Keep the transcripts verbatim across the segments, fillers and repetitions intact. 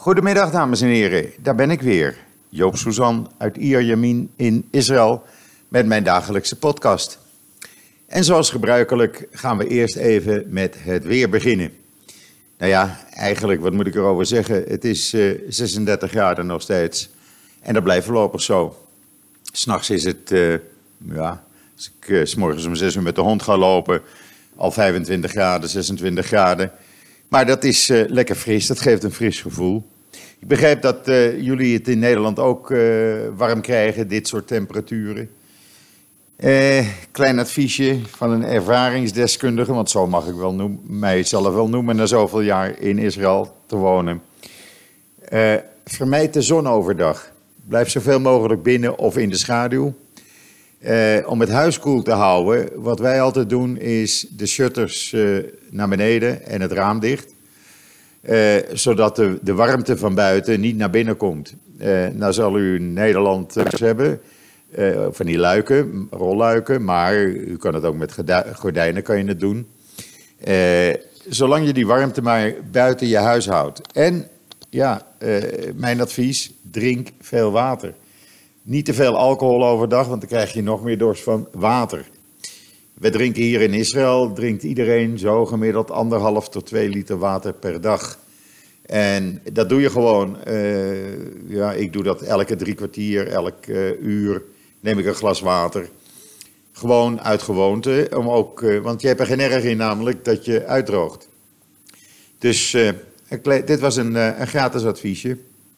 Goedemiddag dames en heren, daar ben ik weer. Joop Suzan uit Iyar Yamin in Israël met mijn dagelijkse podcast. En zoals gebruikelijk gaan we eerst even met het weer beginnen. Nou ja, eigenlijk wat moet ik erover zeggen, het is uh, zesendertig graden nog steeds en dat blijft voorlopig zo. 'S Nachts is het, uh, ja, als ik uh, 's morgens om zes uur met de hond ga lopen, al vijfentwintig graden, zesentwintig graden. Maar dat is uh, lekker fris, dat geeft een fris gevoel. Ik begrijp dat uh, jullie het in Nederland ook uh, warm krijgen, dit soort temperaturen. Uh, klein adviesje van een ervaringsdeskundige, want zo mag ik wel noem, mijzelf wel noemen na zoveel jaar in Israël te wonen. Uh, vermijd de zon overdag. Blijf zoveel mogelijk binnen of in de schaduw. Uh, om het huis koel te houden, wat wij altijd doen is de shutters uh, naar beneden en het raam dicht. Uh, zodat de, de warmte van buiten niet naar binnen komt. Uh, nou zal u in Nederland uh, hebben, uh, van die luiken, rolluiken, maar u kan het ook met gordijnen kan je het doen. Uh, zolang je die warmte maar buiten je huis houdt. En ja, uh, mijn advies, drink veel water. Niet te veel alcohol overdag, want dan krijg je nog meer dorst van water. We drinken hier in Israël, drinkt iedereen zo gemiddeld anderhalf tot twee liter water per dag. En dat doe je gewoon, uh, ja, ik doe dat elke drie kwartier, elk uh, uur neem ik een glas water. Gewoon uit gewoonte, om ook, uh, want je hebt er geen erg in namelijk dat je uitdroogt. Dus uh, dit was een, uh, een gratis adviesje.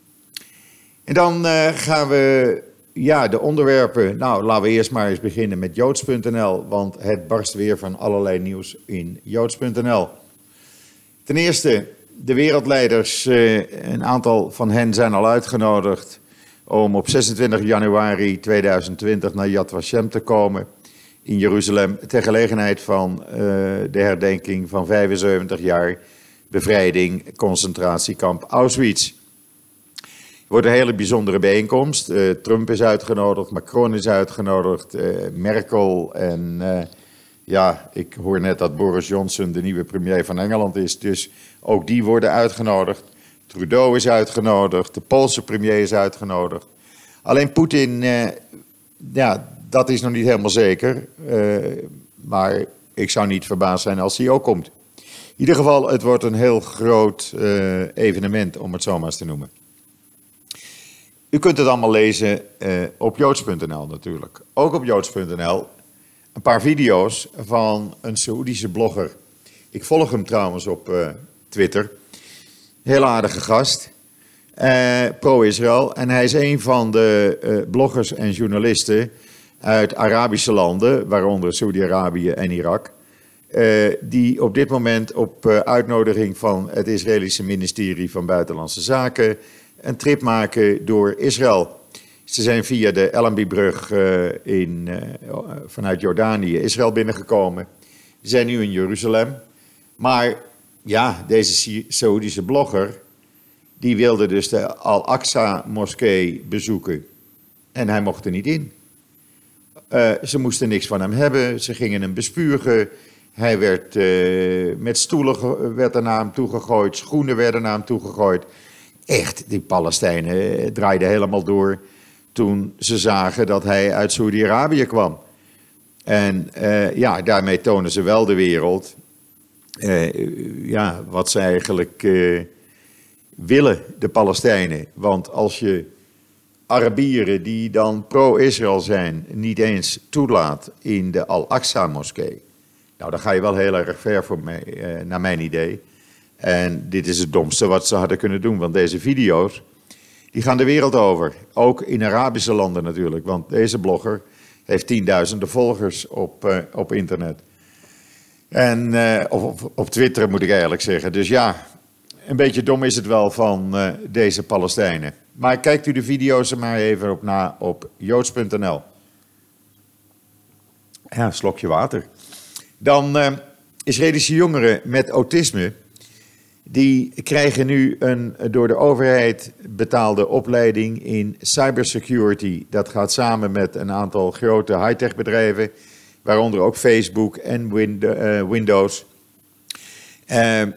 En dan uh, gaan we... Ja, de onderwerpen. Nou, laten we eerst maar eens beginnen met joods punt n l, want het barst weer van allerlei nieuws in joods punt n l. Ten eerste, de wereldleiders, een aantal van hen zijn al uitgenodigd om op zesentwintig januari tweeduizend twintig naar Yad Vashem te komen in Jeruzalem, ter gelegenheid van uh, de herdenking van vijfenzeventig jaar bevrijding concentratiekamp Auschwitz. Het wordt een hele bijzondere bijeenkomst. Uh, Trump is uitgenodigd, Macron is uitgenodigd, uh, Merkel en uh, ja, ik hoor net dat Boris Johnson de nieuwe premier van Engeland is. Dus ook die worden uitgenodigd. Trudeau is uitgenodigd, de Poolse premier is uitgenodigd. Alleen Poetin, uh, ja, dat is nog niet helemaal zeker. Uh, maar ik zou niet verbaasd zijn als hij ook komt. In ieder geval, het wordt een heel groot uh, evenement, om het zo maar eens te noemen. U kunt het allemaal lezen uh, op joods punt n l natuurlijk. Ook op joods punt n l een paar video's van een Saoedische blogger. Ik volg hem trouwens op uh, Twitter. Heel aardige gast. Uh, pro-Israël. En hij is een van de uh, bloggers en journalisten uit Arabische landen, waaronder Saudi-Arabië en Irak. Uh, die op dit moment op uh, uitnodiging van het Israëlische ministerie van Buitenlandse Zaken een trip maken door Israël. Ze zijn via de Allenby-brug uh, in, uh, vanuit Jordanië Israël binnengekomen. Ze zijn nu in Jeruzalem. Maar ja, deze Saoedische blogger, die wilde dus de Al-Aqsa-moskee bezoeken. En hij mocht er niet in. Uh, ze moesten niks van hem hebben, ze gingen hem bespugen. Hij werd uh, met stoelen werd er naar hem toegegooid, schoenen werden naar hem toegegooid. Echt, die Palestijnen draaiden helemaal door toen ze zagen dat hij uit Saudi-Arabië kwam. En uh, ja, daarmee tonen ze wel de wereld uh, ja, wat ze eigenlijk uh, willen, de Palestijnen. Want als je Arabieren die dan pro-Israël zijn niet eens toelaat in de Al-Aqsa-moskee, nou, dan ga je wel heel erg ver voor mij, uh, naar mijn idee. En dit is het domste wat ze hadden kunnen doen, want deze video's, die gaan de wereld over. Ook in Arabische landen natuurlijk, want deze blogger heeft tienduizenden volgers op, uh, op internet. En, uh, of op, op Twitter moet ik eigenlijk zeggen. Dus ja, een beetje dom is het wel van uh, deze Palestijnen. Maar kijkt u de video's er maar even op na op joods punt n l. Ja, een slokje water. Dan uh, Israëlische jongeren met autisme, die krijgen nu een door de overheid betaalde opleiding in cybersecurity. Dat gaat samen met een aantal grote high-tech bedrijven, waaronder ook Facebook en Windows. Uh,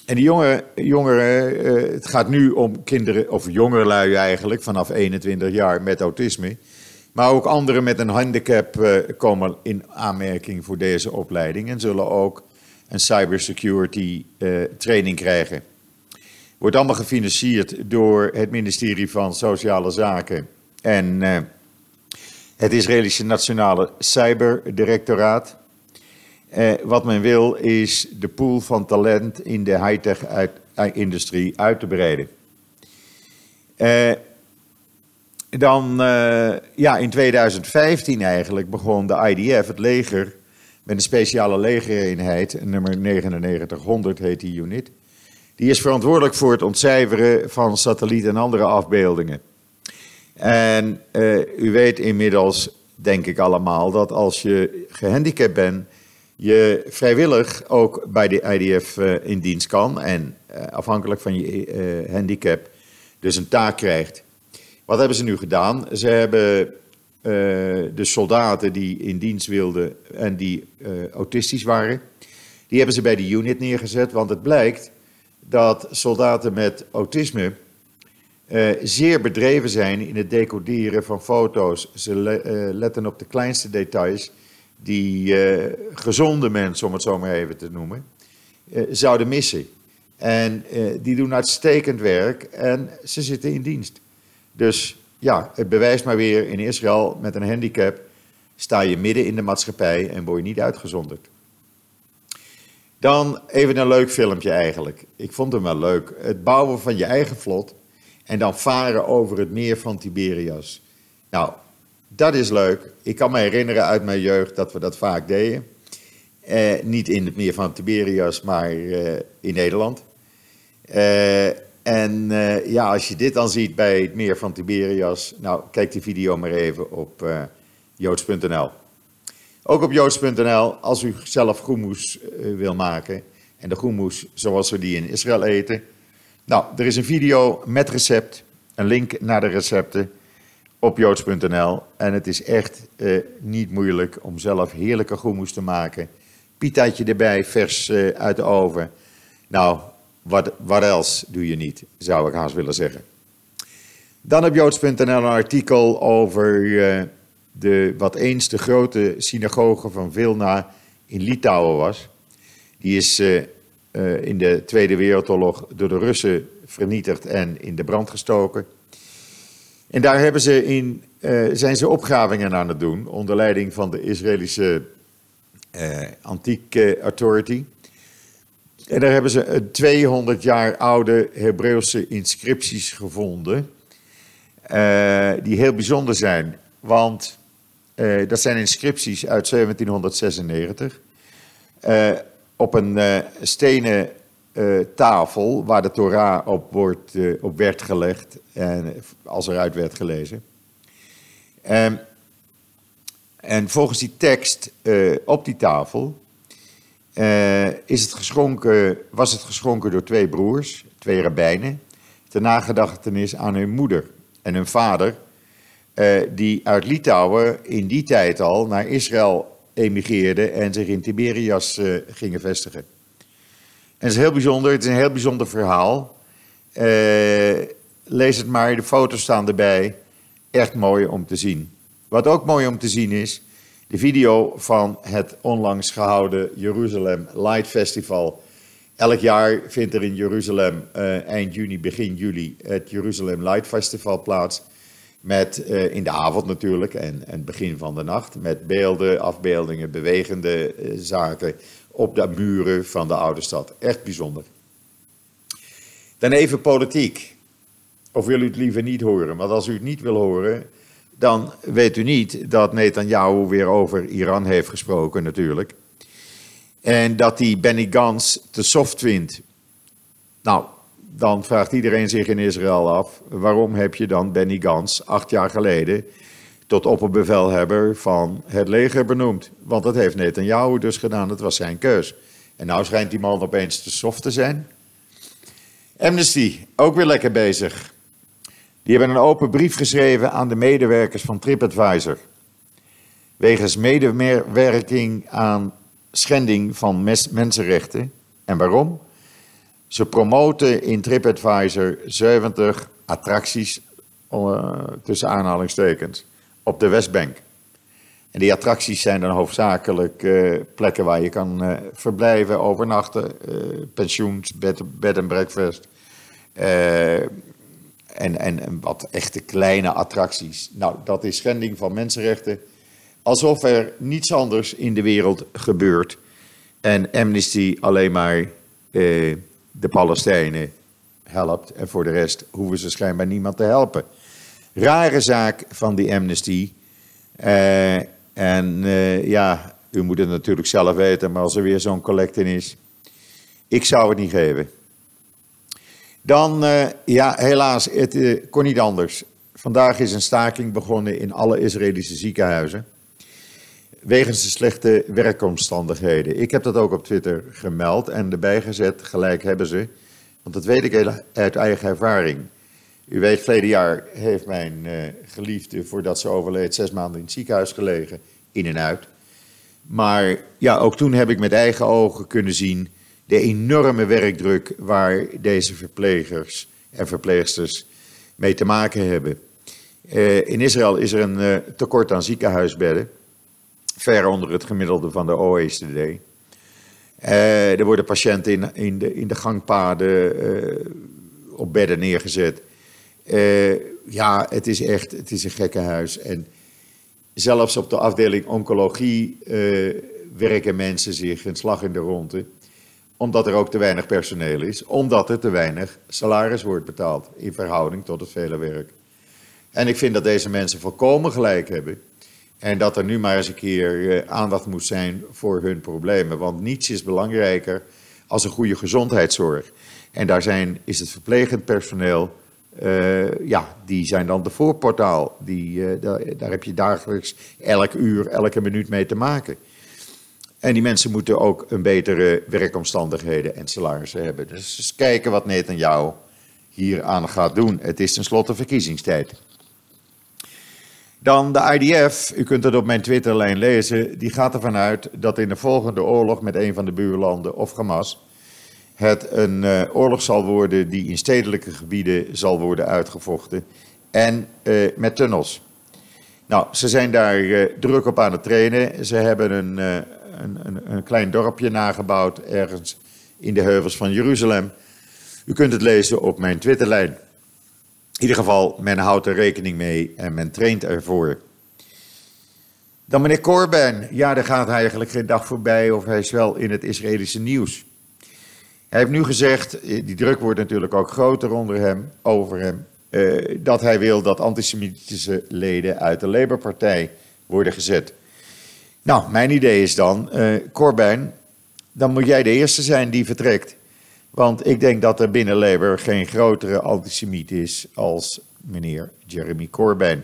En die jongeren, jongeren uh, het gaat nu om kinderen, of jongerlui eigenlijk, vanaf eenentwintig jaar met autisme. Maar ook anderen met een handicap uh, komen in aanmerking voor deze opleiding en zullen ook een cybersecurity uh, training krijgen. Wordt allemaal gefinancierd door het ministerie van Sociale Zaken en uh, het Israëlische Nationale Cyberdirectoraat. Uh, wat men wil is de pool van talent in de high-tech-industrie uit te breiden. Uh, dan, uh, ja, in tweeduizend vijftien eigenlijk begon de I D F, het leger, met een speciale legereenheid, nummer negenennegentig honderd heet die unit. Die is verantwoordelijk voor het ontcijferen van satellieten en andere afbeeldingen. En uh, u weet inmiddels, denk ik allemaal, dat als je gehandicapt bent, je vrijwillig ook bij de I D F uh, in dienst kan en uh, afhankelijk van je uh, handicap dus een taak krijgt. Wat hebben ze nu gedaan? Ze hebben uh, de soldaten die in dienst wilden en die uh, autistisch waren, die hebben ze bij de unit neergezet, want het blijkt dat soldaten met autisme uh, zeer bedreven zijn in het decoderen van foto's. Ze le- uh, letten op de kleinste details die uh, gezonde mensen, om het zo maar even te noemen, uh, zouden missen. En uh, die doen uitstekend werk en ze zitten in dienst. Dus ja, het bewijst maar weer, in Israël met een handicap sta je midden in de maatschappij en word je niet uitgezonderd. Dan even een leuk filmpje eigenlijk. Ik vond hem wel leuk. Het bouwen van je eigen vlot en dan varen over het meer van Tiberias. Nou, dat is leuk. Ik kan me herinneren uit mijn jeugd dat we dat vaak deden. Eh, niet in het meer van Tiberias, maar uh, in Nederland. Uh, en uh, ja, als je dit dan ziet bij het meer van Tiberias, nou, kijk die video maar even op uh, joods punt n l. Ook op joods punt n l, als u zelf groenmoes uh, wil maken, en de groenmoes zoals we die in Israël eten. Nou, er is een video met recept, een link naar de recepten op joods punt n l. En het is echt uh, niet moeilijk om zelf heerlijke groenmoes te maken. Pitaatje erbij, vers uh, uit de oven. Nou, wat, wat else doe je niet, zou ik haast willen zeggen. Dan op joods punt n l een artikel over uh, de, wat eens de grote synagoge van Vilna in Litouwen was. Die is uh, uh, in de Tweede Wereldoorlog door de Russen vernietigd en in de brand gestoken. En daar hebben ze in, uh, zijn ze opgravingen aan het doen, onder leiding van de Israëlische uh, Antique Authority. En daar hebben ze een tweehonderd jaar oude Hebreeuwse inscripties gevonden, uh, die heel bijzonder zijn. Want uh, dat zijn inscripties uit zeventienhonderdzesennegentig, uh, op een uh, stenen uh, tafel waar de Torah op, wordt, uh, op werd gelegd en als eruit werd gelezen. Um, en volgens die tekst uh, op die tafel uh, is het geschonken, was het geschonken door twee broers, twee rabbijnen, ter nagedachtenis aan hun moeder en hun vader, uh, die uit Litouwen in die tijd al naar Israël emigreerden en zich in Tiberias uh, gingen vestigen. En het is heel bijzonder, het is een heel bijzonder verhaal. Uh, lees het maar, de foto's staan erbij. Echt mooi om te zien. Wat ook mooi om te zien is, de video van het onlangs gehouden Jeruzalem Light Festival. Elk jaar vindt er in Jeruzalem uh, eind juni, begin juli het Jeruzalem Light Festival plaats. Met uh, in de avond natuurlijk en, en begin van de nacht. Met beelden, afbeeldingen, bewegende uh, zaken op de muren van de oude stad. Echt bijzonder. Dan even politiek. Of wil u het liever niet horen? Want als u het niet wil horen, dan weet u niet dat Netanyahu weer over Iran heeft gesproken natuurlijk. En dat hij Benny Gantz te soft vindt. Nou, dan vraagt iedereen zich in Israël af, waarom heb je dan Benny Gantz acht jaar geleden tot opperbevelhebber van het leger benoemd? Want dat heeft Netanyahu dus gedaan, dat was zijn keus. En nou schijnt die man opeens te soft te zijn. Amnesty, ook weer lekker bezig. Die hebben een open brief geschreven aan de medewerkers van TripAdvisor. Wegens medewerking aan schending van mes- mensenrechten. En waarom? Ze promoten in TripAdvisor zeventig attracties, uh, tussen aanhalingstekens, op de Westbank. En die attracties zijn dan hoofdzakelijk uh, plekken waar je kan uh, verblijven, overnachten, uh, pensioens, bed, bed and breakfast. Uh, en, en, en wat echte kleine attracties. Nou, dat is schending van mensenrechten. Alsof er niets anders in de wereld gebeurt. En Amnesty alleen maar uh, de Palestijnen helpt. En voor de rest hoeven ze schijnbaar niemand te helpen. Rare zaak van die Amnesty. Uh, en uh, ja, u moet het natuurlijk zelf weten, maar als er weer zo'n collecte is, ik zou het niet geven. Dan, uh, ja, helaas, het uh, kon niet anders. Vandaag is een staking begonnen in alle Israëlische ziekenhuizen, wegens de slechte werkomstandigheden. Ik heb dat ook op Twitter gemeld en erbij gezet, gelijk hebben ze, want dat weet ik uit eigen ervaring. U weet, verleden jaar heeft mijn uh, geliefde, voordat ze overleed, zes maanden in het ziekenhuis gelegen, in en uit. Maar ja, ook toen heb ik met eigen ogen kunnen zien de enorme werkdruk waar deze verplegers en verpleegsters mee te maken hebben. Uh, in Israël is er een uh, tekort aan ziekenhuisbedden, ver onder het gemiddelde van de O E C D. Uh, er worden patiënten in, in, de, in de gangpaden uh, op bedden neergezet. Uh, ja, het is echt, het is een gekkenhuis. En zelfs op de afdeling oncologie uh, werken mensen zich een slag in de ronde. Omdat er ook te weinig personeel is. Omdat er te weinig salaris wordt betaald in verhouding tot het vele werk. En ik vind dat deze mensen volkomen gelijk hebben. En dat er nu maar eens een keer uh, aandacht moet zijn voor hun problemen. Want niets is belangrijker als een goede gezondheidszorg. En daar zijn, is het verplegend personeel. Uh, ja, die zijn dan de voorportaal. Die, uh, daar, daar heb je dagelijks elk uur, elke minuut mee te maken. En die mensen moeten ook een betere werkomstandigheden en salarissen hebben. Dus eens kijken wat Netanyahu hier aan gaat doen. Het is tenslotte verkiezingstijd. Dan de I D F, u kunt het op mijn Twitterlijn lezen, die gaat ervan uit dat in de volgende oorlog met een van de buurlanden of Hamas het een uh, oorlog zal worden die in stedelijke gebieden zal worden uitgevochten en uh, met tunnels. Nou, ze zijn daar uh, druk op aan het trainen. Ze hebben een, uh, een, een, een klein dorpje nagebouwd ergens in de heuvels van Jeruzalem. U kunt het lezen op mijn Twitterlijn. In ieder geval, men houdt er rekening mee en men traint ervoor. Dan meneer Corbyn, ja, daar gaat eigenlijk geen dag voorbij of hij is wel in het Israëlische nieuws. Hij heeft nu gezegd, die druk wordt natuurlijk ook groter onder hem, over hem, uh, dat hij wil dat antisemitische leden uit de Labour-partij worden gezet. Nou, mijn idee is dan, uh, Corbyn, dan moet jij de eerste zijn die vertrekt. Want ik denk dat er binnen Labour geen grotere antisemiet is als meneer Jeremy Corbyn.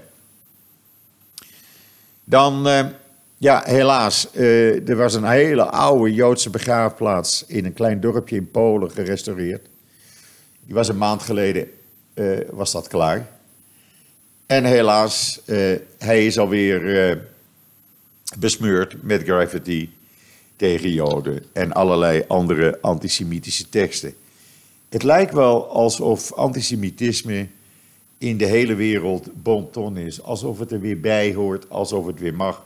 Dan, uh, ja, helaas, uh, er was een hele oude Joodse begraafplaats in een klein dorpje in Polen gerestaureerd. Die was een maand geleden, uh, was dat klaar. En helaas, uh, hij is alweer uh, besmeurd met graffiti tegen Joden en allerlei andere antisemitische teksten. Het lijkt wel alsof antisemitisme in de hele wereld bon ton is. Alsof het er weer bij hoort, alsof het weer mag.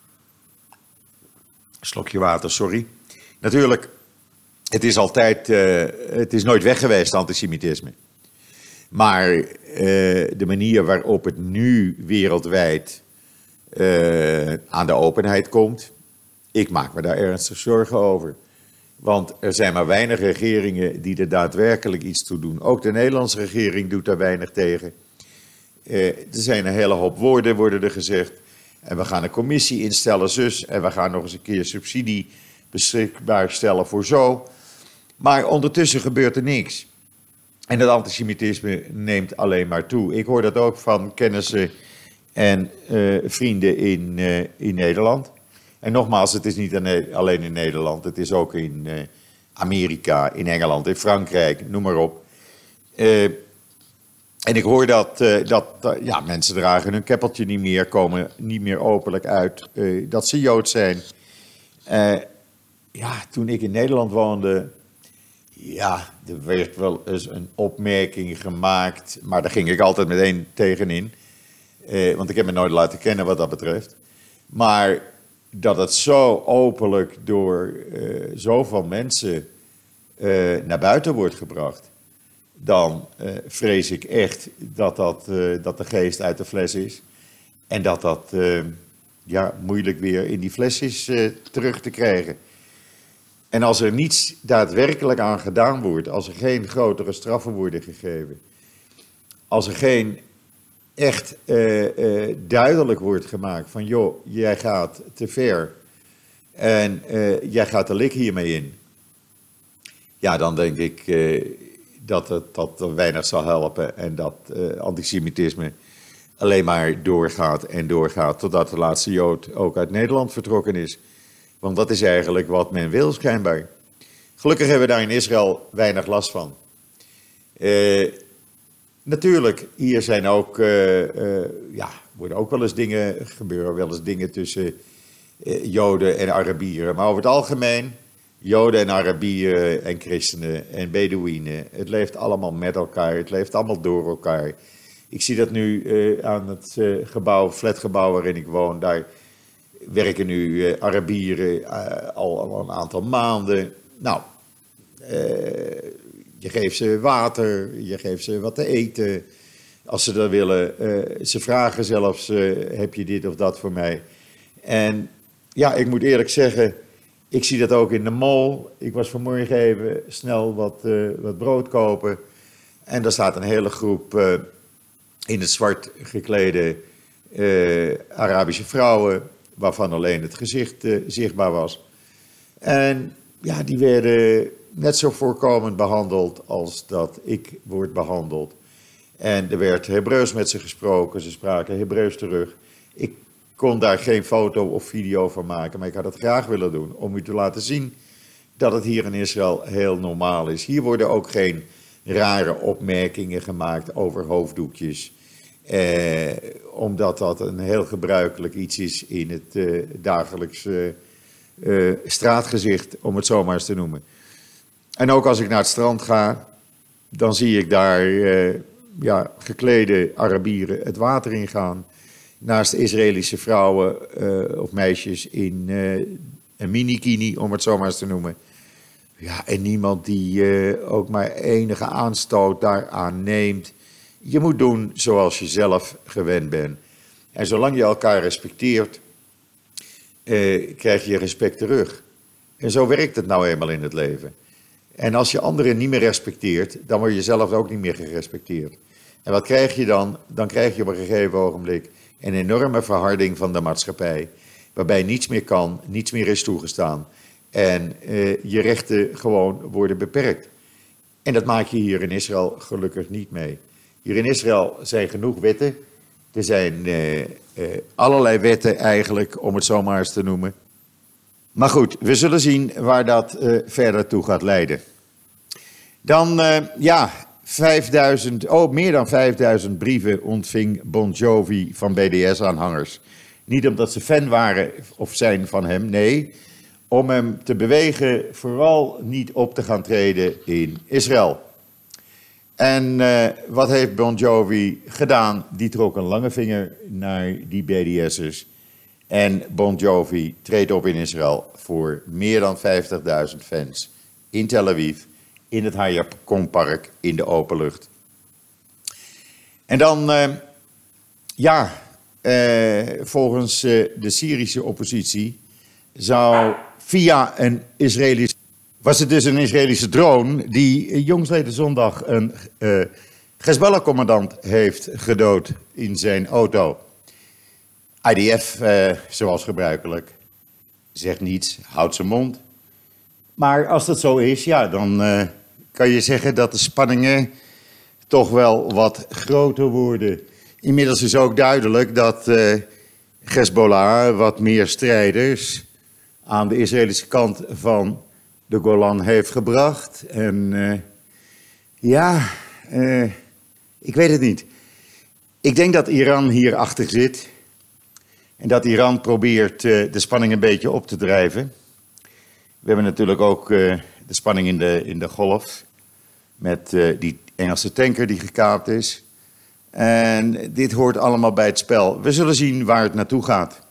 Slokje water, sorry. Natuurlijk, het is altijd, uh, het is nooit weg geweest, antisemitisme. Maar uh, de manier waarop het nu wereldwijd uh, aan de openheid komt, ik maak me daar ernstig zorgen over. Want er zijn maar weinig regeringen die er daadwerkelijk iets toe doen. Ook de Nederlandse regering doet daar weinig tegen. Uh, er zijn een hele hoop woorden, worden er gezegd. En we gaan een commissie instellen, zus. En we gaan nog eens een keer subsidie beschikbaar stellen voor zo. Maar ondertussen gebeurt er niks. En het antisemitisme neemt alleen maar toe. Ik hoor dat ook van kennissen en uh, vrienden in, uh, in Nederland. En nogmaals, het is niet alleen in Nederland. Het is ook in uh, Amerika, in Engeland, in Frankrijk, noem maar op. Uh, en ik hoor dat, uh, dat uh, ja, mensen dragen hun keppeltje niet meer, komen niet meer openlijk uit uh, dat ze Jood zijn. Uh, ja, toen ik in Nederland woonde, Ja, er werd wel eens een opmerking gemaakt, maar daar ging ik altijd meteen tegenin. Eh, want ik heb me nooit laten kennen wat dat betreft. Maar dat het zo openlijk door eh, zoveel mensen eh, naar buiten wordt gebracht, dan eh, vrees ik echt dat, dat, eh, dat de geest uit de fles is. En dat dat eh, ja, moeilijk weer in die fles is eh, terug te krijgen. En als er niets daadwerkelijk aan gedaan wordt, als er geen grotere straffen worden gegeven, als er geen echt uh, uh, duidelijk wordt gemaakt van joh, jij gaat te ver en uh, jij gaat de lik hiermee in. Ja, dan denk ik uh, dat het dat weinig zal helpen en dat uh, antisemitisme alleen maar doorgaat en doorgaat totdat de laatste Jood ook uit Nederland vertrokken is. Want dat is eigenlijk wat men wil schijnbaar. Gelukkig hebben we daar in Israël weinig last van. Uh, natuurlijk, hier zijn ook, uh, uh, ja, worden ook wel eens dingen, gebeuren wel eens dingen tussen uh, Joden en Arabieren. Maar over het algemeen, Joden en Arabieren en christenen en Bedouinen, het leeft allemaal met elkaar, het leeft allemaal door elkaar. Ik zie dat nu uh, aan het uh, gebouw, flatgebouw waarin ik woon, daar werken nu uh, Arabieren uh, al, al een aantal maanden. Nou, uh, je geeft ze water, je geeft ze wat te eten, als ze dat willen. Uh, ze vragen zelfs, uh, heb je dit of dat voor mij? En ja, ik moet eerlijk zeggen, ik zie dat ook in de mall. Ik was vanmorgen even snel wat, uh, wat brood kopen. En daar staat een hele groep uh, in het zwart geklede uh, Arabische vrouwen, waarvan alleen het gezicht uh, zichtbaar was. En ja, die werden net zo voorkomend behandeld als dat ik word behandeld. En er werd Hebreeuws met ze gesproken, ze spraken Hebreeuws terug. Ik kon daar geen foto of video van maken, maar ik had het graag willen doen om u te laten zien dat het hier in Israël heel normaal is. Hier worden ook geen rare opmerkingen gemaakt over hoofddoekjes. Eh, omdat dat een heel gebruikelijk iets is in het uh, dagelijkse uh, straatgezicht, om het zo maar eens te noemen. En ook als ik naar het strand ga, dan zie ik daar uh, ja, geklede Arabieren het water ingaan. Naast Israëlische vrouwen uh, of meisjes in uh, een minikini, om het zo maar eens te noemen. Ja, en niemand die uh, ook maar enige aanstoot daaraan neemt. Je moet doen zoals je zelf gewend bent. En zolang je elkaar respecteert, uh, krijg je respect terug. En zo werkt het nou eenmaal in het leven. En als je anderen niet meer respecteert, dan word je zelf ook niet meer gerespecteerd. En wat krijg je dan? Dan krijg je op een gegeven ogenblik een enorme verharding van de maatschappij, waarbij niets meer kan, niets meer is toegestaan en uh, je rechten gewoon worden beperkt. En dat maak je hier in Israël gelukkig niet mee. Hier in Israël zijn genoeg wetten. Er zijn uh, uh, allerlei wetten eigenlijk, om het zo maar eens te noemen. Maar goed, we zullen zien waar dat uh, verder toe gaat leiden. Dan, uh, ja, vijfduizend, oh, meer dan vijfduizend brieven ontving Bon Jovi van B D S-aanhangers. Niet omdat ze fan waren of zijn van hem, nee, om hem te bewegen vooral niet op te gaan treden in Israël. En uh, wat heeft Bon Jovi gedaan? Die trok een lange vinger naar die B D S'ers. En Bon Jovi treedt op in Israël voor meer dan vijftigduizend fans in Tel Aviv, in het Hayakon-park in de open lucht. En dan, uh, ja, uh, volgens uh, de Syrische oppositie zou via een Israëlisch, was het dus een Israëlische drone die jongsleden zondag een uh, Hezbollah-commandant heeft gedood in zijn auto. I D F, uh, zoals gebruikelijk, zegt niets, houdt zijn mond. Maar als dat zo is, ja, dan uh, kan je zeggen dat de spanningen toch wel wat groter worden. Inmiddels is ook duidelijk dat uh, Hezbollah wat meer strijders aan de Israëlische kant van de Golan heeft gebracht. En uh, ja, uh, ik weet het niet. Ik denk dat Iran hierachter zit. En dat Iran probeert uh, de spanning een beetje op te drijven. We hebben natuurlijk ook uh, de spanning in de, in de golf met uh, die Engelse tanker die gekaapt is. En dit hoort allemaal bij het spel. We zullen zien waar het naartoe gaat.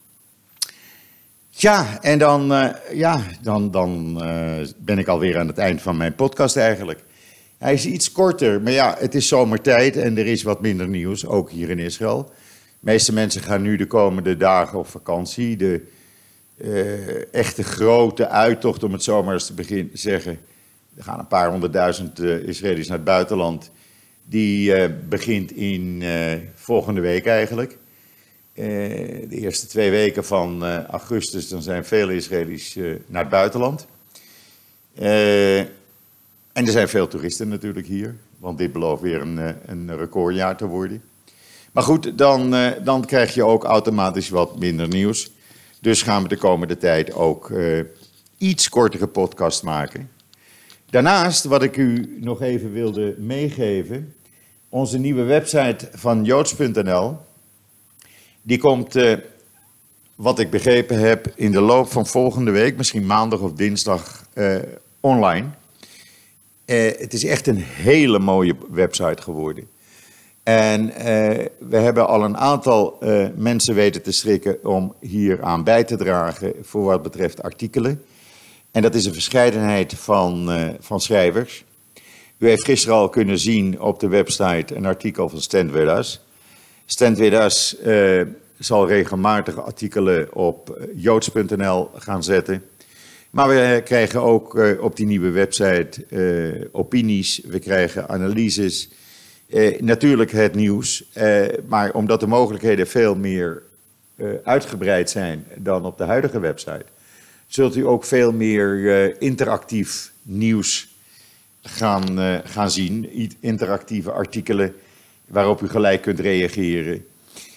Ja, en dan, uh, ja, dan, dan uh, ben ik alweer aan het eind van mijn podcast eigenlijk. Hij is iets korter, maar ja, het is zomertijd en er is wat minder nieuws, ook hier in Israël. De meeste mensen gaan nu de komende dagen op vakantie. De uh, echte grote uittocht, om het zo maar eens te begin, zeggen. Er gaan een paar honderdduizend uh, Israëli's naar het buitenland. Die uh, begint in uh, volgende week eigenlijk. Uh, de eerste twee weken van uh, augustus, dan zijn vele Israëli's uh, naar het buitenland. Uh, en er zijn veel toeristen natuurlijk hier, want dit belooft weer een, een recordjaar te worden. Maar goed, dan, uh, dan krijg je ook automatisch wat minder nieuws. Dus gaan we de komende tijd ook uh, iets kortere podcast maken. Daarnaast, wat ik u nog even wilde meegeven, onze nieuwe website van joods punt n l, die komt, uh, wat ik begrepen heb, in de loop van volgende week, misschien maandag of dinsdag, uh, online. Uh, het is echt een hele mooie website geworden. En uh, we hebben al een aantal uh, mensen weten te strikken om hier aan bij te dragen voor wat betreft artikelen. En dat is een verscheidenheid van, uh, van schrijvers. U heeft gisteren al kunnen zien op de website een artikel van Stan Witters. Stan Witters uh, zal regelmatig artikelen op joods punt n l gaan zetten. Maar we krijgen ook uh, op die nieuwe website uh, opinies, we krijgen analyses, uh, natuurlijk het nieuws. Uh, maar omdat de mogelijkheden veel meer uh, uitgebreid zijn dan op de huidige website, zult u ook veel meer uh, interactief nieuws gaan, uh, gaan zien. Interactieve artikelen waarop u gelijk kunt reageren.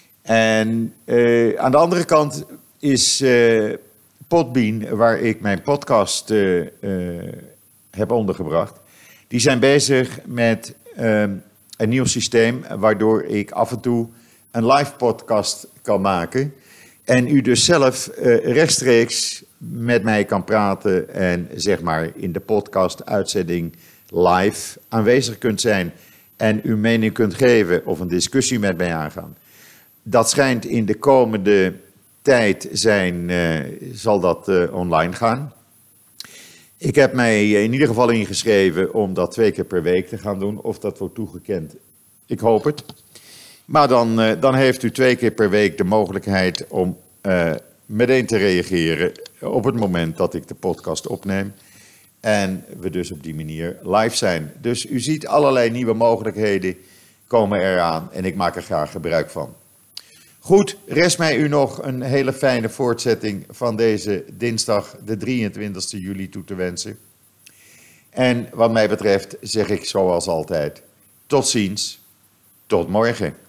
En uh, aan de andere kant is uh, Podbean, waar ik mijn podcast uh, uh, heb ondergebracht, die zijn bezig met uh, een nieuw systeem waardoor ik af en toe een live podcast kan maken. En u dus zelf uh, rechtstreeks met mij kan praten en zeg maar in de podcast-uitzending live aanwezig kunt zijn en uw mening kunt geven of een discussie met mij aangaan. Dat schijnt in de komende tijd zijn, uh, zal dat uh, online gaan. Ik heb mij in ieder geval ingeschreven om dat twee keer per week te gaan doen. Of dat wordt toegekend, ik hoop het. Maar dan, uh, dan heeft u twee keer per week de mogelijkheid om uh, meteen te reageren op het moment dat ik de podcast opneem. En we dus op die manier live zijn. Dus u ziet allerlei nieuwe mogelijkheden komen eraan en ik maak er graag gebruik van. Goed, rest mij u nog een hele fijne voortzetting van deze dinsdag, de drieëntwintigste juli, toe te wensen. En wat mij betreft zeg ik zoals altijd, tot ziens, tot morgen.